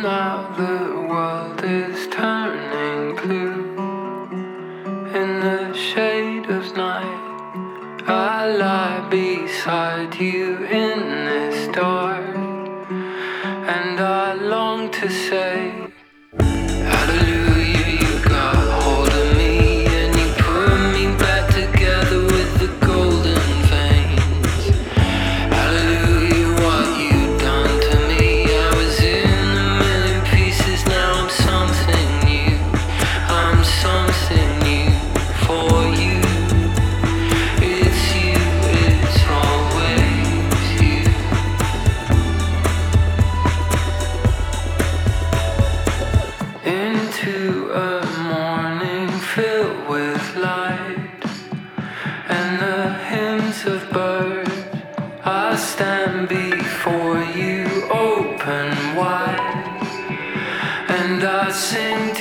now the world is turning blue. In the shade of night, I lie beside you in this dark, and I long to say, hallelujah, you got hold of me, and you put me back together with the golden veins. Hallelujah, what you done to me. I was in a million pieces, now I'm something new. I'm something new for you. It's you, it's always you. Into a morning filled with light and the hymns of birds, I stand before you open wide, and I sing